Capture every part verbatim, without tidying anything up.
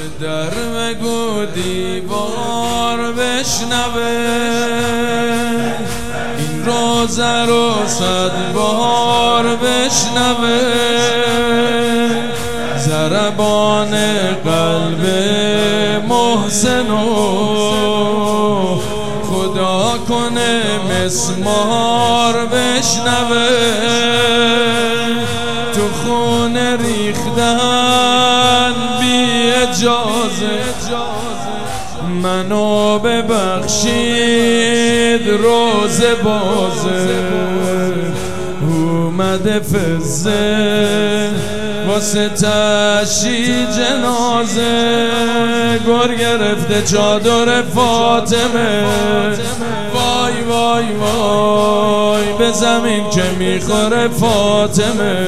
در بگو دیوار بشنوه این روزه رو صد بار بشنوه ضربان قلب محسنو خدا کنه مسمار بشنوه تو خون ریختن بی اجازه منو ببخشید روز بازه اومده فزه واسه تشییع جنازه گر گرفته چادر فاطمه وای وای وای به زمین که میخوره فاطمه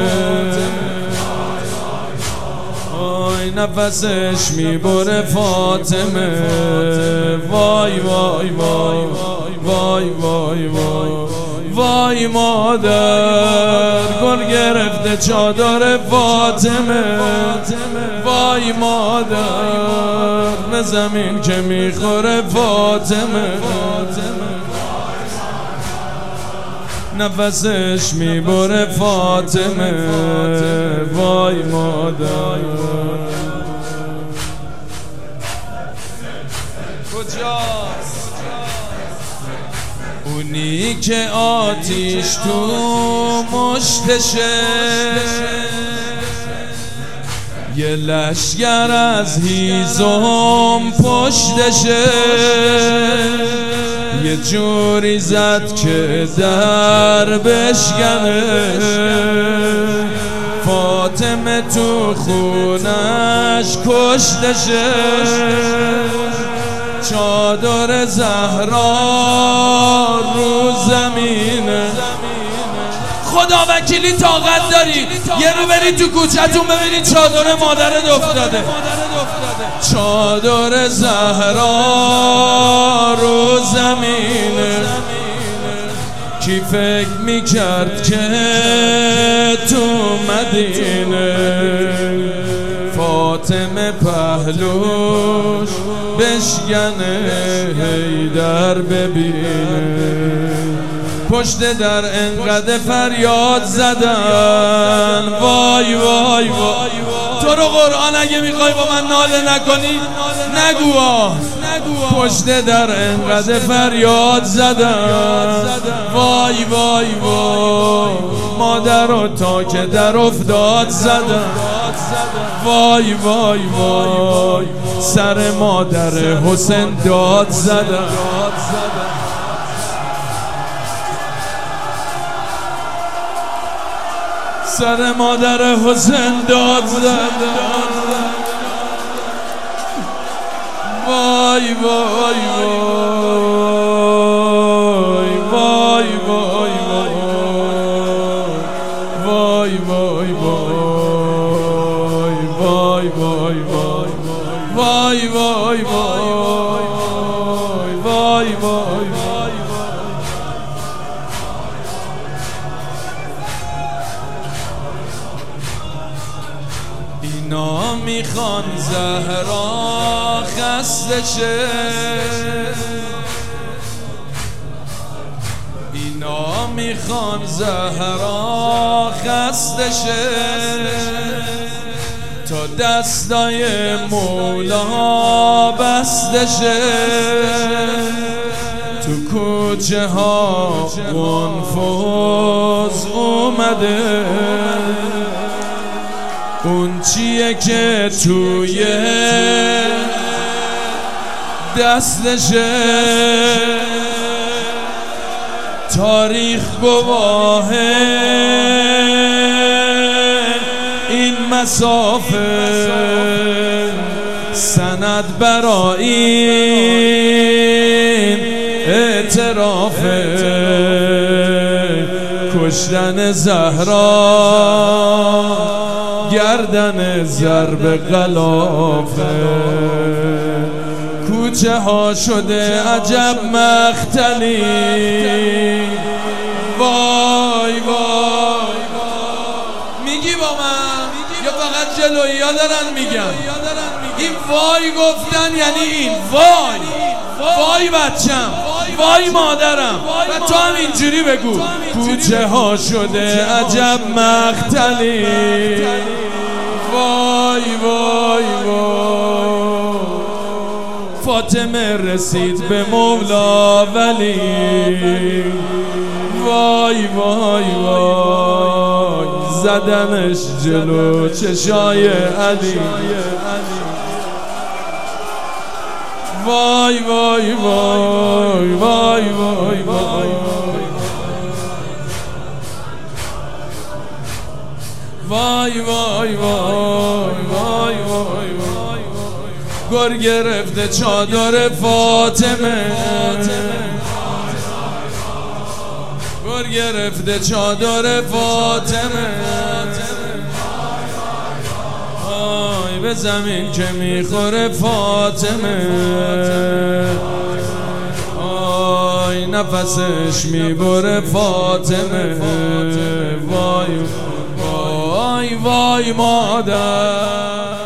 وای نفسش میبره فاطمه وای وای وای وای وای وای وای مادر گل گرفته چادر فاطمه وای مادر به زمین که میخوره فاطمه نفسش میبره فاطمه وای مادر کجاست اونی که آتیش تو مشتشه یه لشگر از هیزم پشتشه یه جوری زد که در بشکنه فاطمه تو خونش کشتشه چادر زهرا رو زمینه خدا وکیلی طاقت داری یه رو برید تو کوچه‌تون ببینید چادر مادرت افتاده چادر زهرا رو زمینه کی فکر میکرد که تو مدینه فاطمه پهلوش بشکنه حیدر ببینه پشت در انقدر فریاد زدن وای وای وای تو رو قرآن اگه میخوای با من ناله نکنی نگو آه پشت در انقدر فریاد زدن وای وای وای مادر رو تا که در افتاد زدن وای وای وای سر مادر حسین داد زدن سر مادر حسین داد زدن وای وای وای وای وای وای وای وای وای وای وای وای وای وای وای اینا میخوان زهرا خسته شه اینا میخوان زهرا خسته شه تا دستای مولا بسته شه تو کوچه ها قنفذ اومده اون چیه که توی دستشه تاریخ گواهه این مسافه سند برا این اعترافه کشتن زهرا گردن ضرب غلافه کوچه ها شده عجب مختلی وای وای میگی با من یا فقط جلویی ها دارن میگن این وای گفتن یعنی این وای وای بچم وای مادرم و تو هم اینجوری بگو کوچه ها شده عجب مقتلی وای وای وای فاطمه رسید به مولا ولی وای وای وای زدنش جلو چشای علی وای وای وای وای وای وای وای وای وای وای وای گر گرفته چادر فاطمه گر گرفته چادر فاطمه آی به زمین که میخوره فاطمه آی نفسش میبره فاطمه وای وای وای مادر